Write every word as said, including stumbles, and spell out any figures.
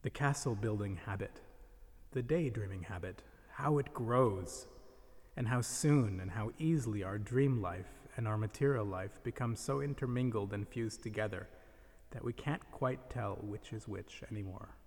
The castle building habit, the daydreaming habit, how it grows, and how soon and how easily our dream life and our material life become so intermingled and fused together that we can't quite tell which is which anymore.